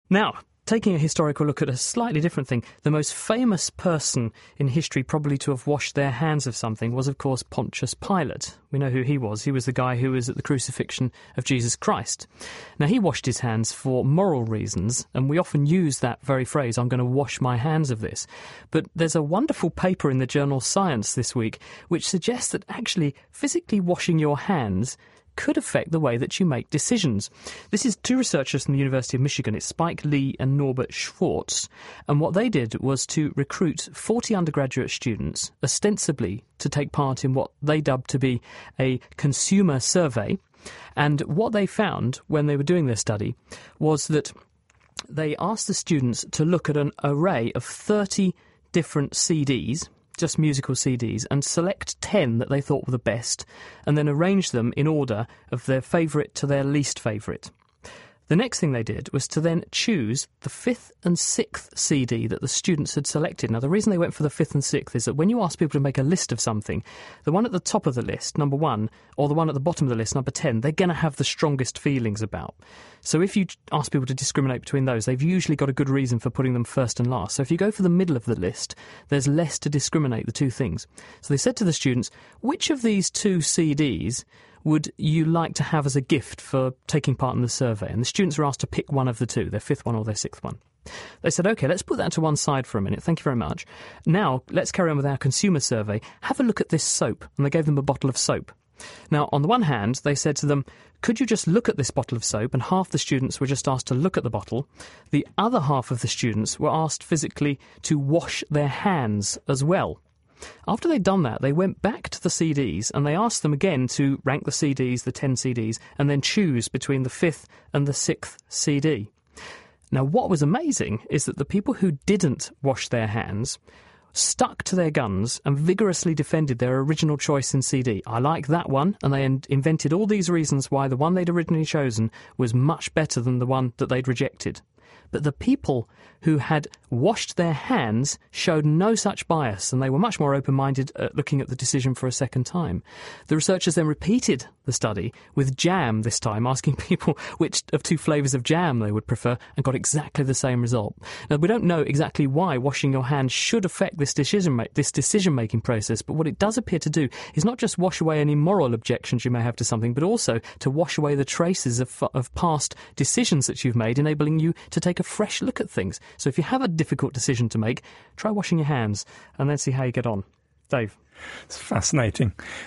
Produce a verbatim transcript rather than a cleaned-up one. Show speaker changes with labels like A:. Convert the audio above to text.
A: Now, taking a historical look at a slightly different thing, the most famous person in history probably to have washed their hands of something was, of course, Pontius Pilate. We know who he was. He was the guy who was at the crucifixion of Jesus Christ. Now, he washed his hands for moral reasons, and we often use that very phrase, I'm going to wash my hands of this. But there's a wonderful paper in the journal Science this week which suggests that actually physically washing your hands could affect the way that you make decisions. This is two researchers from the University of Michigan. It's Spike Lee and Norbert Schwartz. And what they did was to recruit forty undergraduate students, ostensibly to take part in what they dubbed to be a consumer survey. And what they found when they were doing their study was that they asked the students to look at an array of thirty different C Ds, just musical C Ds, and select ten that they thought were the best, and then arrange them in order of their favourite to their least favourite. The next thing they did was to then choose the fifth and sixth C D that the students had selected. Now, the reason they went for the fifth and sixth is that when you ask people to make a list of something, the one at the top of the list, number one, or the one at the bottom of the list, number ten, they're going to have the strongest feelings about. So if you ask people to discriminate between those, they've usually got a good reason for putting them first and last. So if you go for the middle of the list, there's less to discriminate the two things. So they said to the students, which of these two C Ds would you like to have as a gift for taking part in the survey? And the students were asked to pick one of the two, their fifth one or their sixth one. They said, OK, let's put that to one side for a minute. Thank you very much. Now, let's carry on with our consumer survey. Have a look at this soap. And they gave them a bottle of soap. Now, on the one hand, they said to them, could you just look at this bottle of soap? And half the students were just asked to look at the bottle. The other half of the students were asked physically to wash their hands as well. After they'd done that, they went back to the C Ds and they asked them again to rank the C Ds, the ten C Ds, and then choose between the fifth and the sixth C D. Now, what was amazing is that the people who didn't wash their hands stuck to their guns and vigorously defended their original choice in C D. I like that one, and they in- invented all these reasons why the one they'd originally chosen was much better than the one that they'd rejected. But the people who had washed their hands showed no such bias, and they were much more open-minded at looking at the decision for a second time. The researchers then repeated the study with jam this time, asking people which of two flavours of jam they would prefer, and got exactly the same result. Now, we don't know exactly why washing your hands should affect this decision ma- this decision-making process, but what it does appear to do is not just wash away any moral objections you may have to something, but also to wash away the traces of, of past decisions that you've made, enabling you to take a fresh look at things. So if you have a difficult decision to make, try washing your hands and then see how you get on. Dave.
B: It's fascinating.